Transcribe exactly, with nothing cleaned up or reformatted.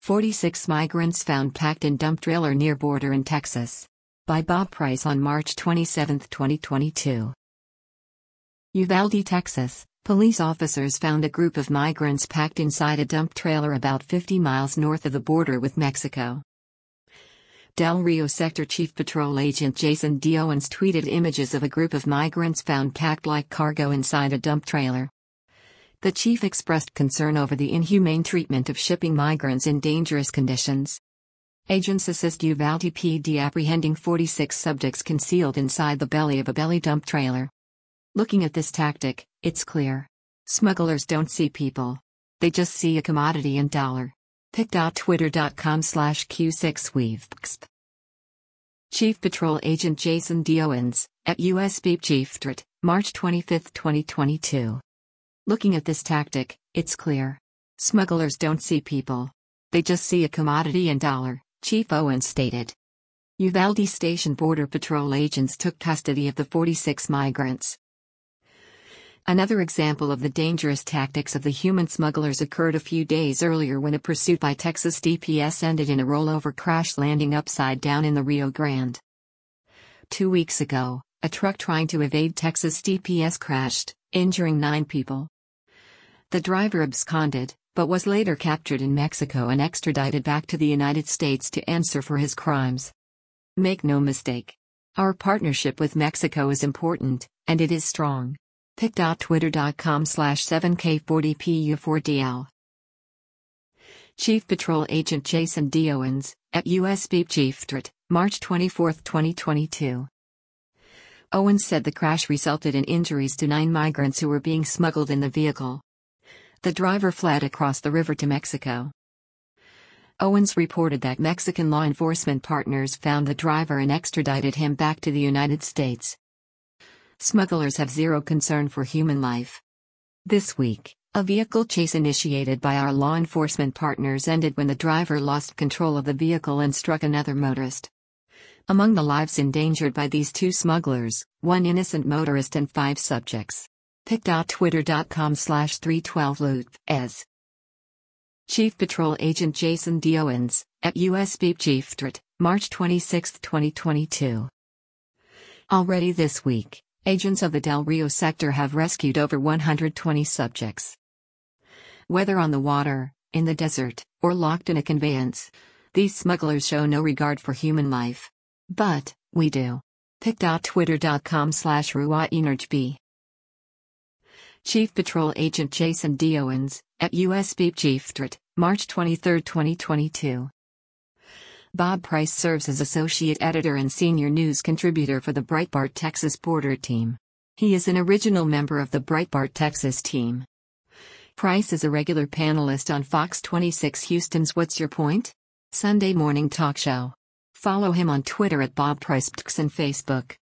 forty-six migrants found packed in dump trailer near border in Texas. By Bob Price on March twenty-seventh, twenty twenty-two. Uvalde, Texas, police officers found a group of migrants packed inside a dump trailer about fifty miles north of the border with Mexico. Del Rio Sector Chief Patrol Agent Jason D. Owens tweeted images of a group of migrants found packed like cargo inside a dump trailer. The chief expressed concern over the inhumane treatment of shipping migrants in dangerous conditions. Agents assist Uvalde P D apprehending forty-six subjects concealed inside the belly of a belly dump trailer. Looking at this tactic, it's clear. Smugglers don't see people. They just see a commodity and dollar. pic dot twitter dot com slash Q six weavexp. Chief Patrol Agent Jason D. Owens, at U S B Chief T R T, March twenty-fifth, twenty twenty-two. Looking at this tactic, it's clear. Smugglers don't see people. They just see a commodity and dollar, Chief Owens stated. Uvalde Station Border Patrol agents took custody of the forty-six migrants. Another example of the dangerous tactics of the human smugglers occurred a few days earlier when a pursuit by Texas D P S ended in a rollover crash landing upside down in the Rio Grande. Two weeks ago, a truck trying to evade Texas D P S crashed, injuring nine people. The driver absconded, but was later captured in Mexico and extradited back to the United States to answer for his crimes. Make no mistake. Our partnership with Mexico is important, and it is strong. pic dot twitter dot com slash seven K forty P U four D L. Chief Patrol Agent Jason D. Owens, at U S B Chief T R T, March twenty-fourth, twenty twenty-two. Owens said the crash resulted in injuries to nine migrants who were being smuggled in the vehicle. The driver fled across the river to Mexico. Owens reported that Mexican law enforcement partners found the driver and extradited him back to the United States. Smugglers have zero concern for human life. This week, a vehicle chase initiated by our law enforcement partners ended when the driver lost control of the vehicle and struck another motorist. Among the lives endangered by these two smugglers, one innocent motorist and five subjects. pic dot twitter dot com slash three twelve loot as. Chief Patrol Agent Jason D. Owens, at U S B Chief T R T, March twenty-sixth, twenty twenty-two. Already this week, agents of the Del Rio sector have rescued over one hundred twenty subjects. Whether on the water, in the desert, or locked in a conveyance, these smugglers show no regard for human life. But, we do. pic dot twitter dot com slash ruaenergb. Chief Patrol Agent Jason D. Owens, at U S B Chief T R T, March twenty-third, twenty twenty-two. Bob Price serves as Associate Editor and Senior News Contributor for the Breitbart Texas Border Team. He is an original member of the Breitbart Texas team. Price is a regular panelist on Fox twenty-six Houston's What's Your Point? Sunday morning talk show. Follow him on Twitter at Bob Price and Facebook.